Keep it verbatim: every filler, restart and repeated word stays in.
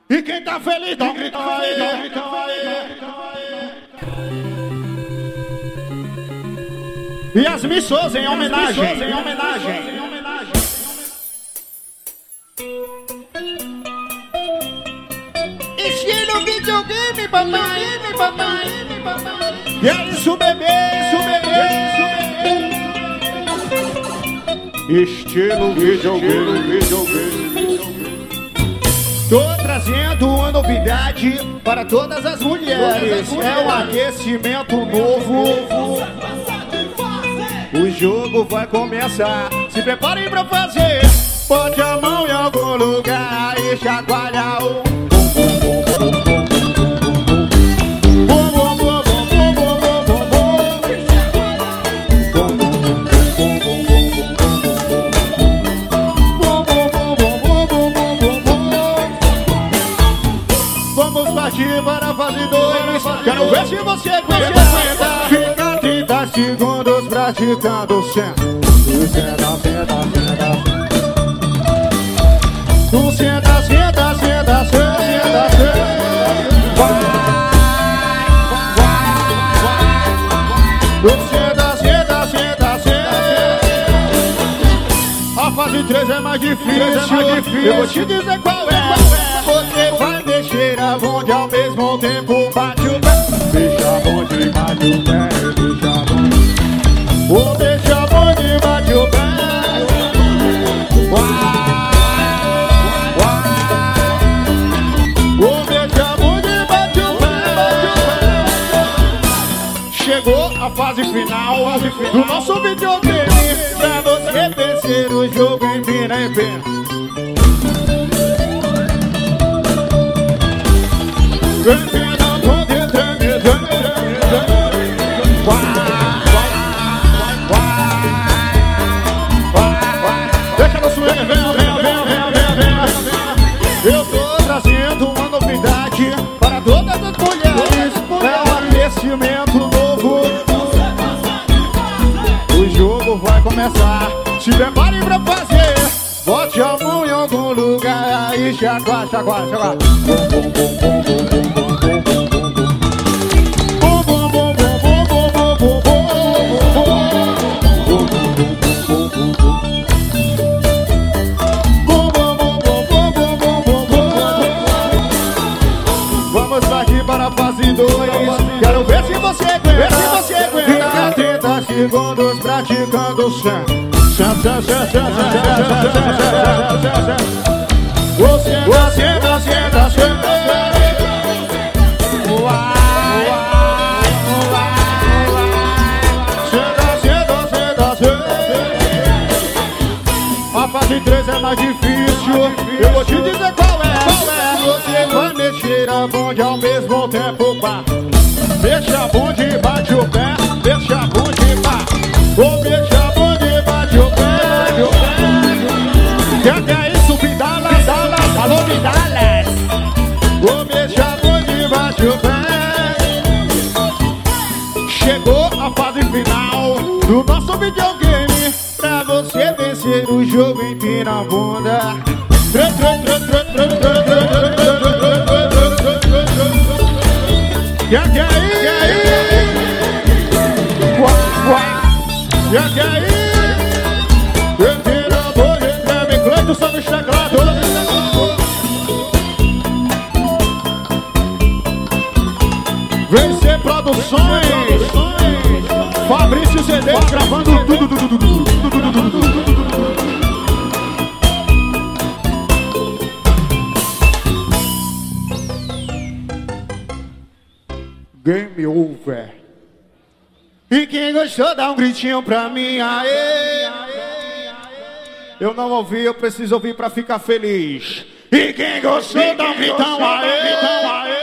E quem tá feliz, dá um grito aí, dá um grito aí. Yasmin Souza em homenagem, em homenagem, em homenagem. Estilo videogame, papai, papai, papai. E é isso, bebê, isso, bebê, isso, bebê. Estilo videogame, videogame. Tô trazendo uma novidade para todas as mulheres. É um aquecimento novo. O jogo vai começar. Se preparem pra fazer. Bote a mão em algum lugar e chacoalha o para fazer dois. Quero ver se você aguenta. Fica trinta segundos praticando senta. Senta, senta, senta. Tu senta, senta, senta, senta, senta. Vai, vai, vai. Tu senta, senta, senta, senta. A fase três é mais difícil. Eu vou te dizer qual é. Você vai mexer a bonde ao mesmo tempo. Bate o pé, deixa a bonde, bate o pé, deixa a bonde. Ou deixa a bonde, bate o pé. Uai, uai. Ou deixa a bonde, bate o pé, bate o pé. Chegou a fase final do nosso videogame. Pra você vencer o jogo em pena em pena. Deixa no swing, vem, vem, vem, vem, vem. Eu tô trazendo uma novidade para todas as mulheres. É um aquecimento novo. O jogo vai começar. Se preparem pra fazer. Bote a mão em algum lugar e chacoalha, chacoalha, chacoalha. Vamos aqui para a fase dois. Quero ver se você aguenta. Fica trinta segundos praticando senta. Senta, senta, senta, senta. Você senta, senta, senta. Uai, uai. Senta, senta, senta, senta. A fase três é mais difícil. Eu vou te dizer qual é. Você vai mexer a bonde ao mesmo tempo. Pá. Deixa a bonde, bate o pé. Deixa a bonde, pá. Ou deixa a bonde, bate o pé. Que que é isso, Vidala? Alô, Vidalas. Ou deixa a bonde, bate o pé. Chegou a fase final do nosso videogame. Pra você vencer o jogo, empina a bunda. Que que é aí? Uai, que que é aí? Empina a bunda, treme, Cleito, sobe os teclados. Vencer Produções. Fabrício C D gravando tudo, tudo, tudo, tudo. Game over. E quem gostou dá um gritinho pra mim, aê. Eu não ouvi, eu preciso ouvir pra ficar feliz. E quem gostou dá um gritão, aê.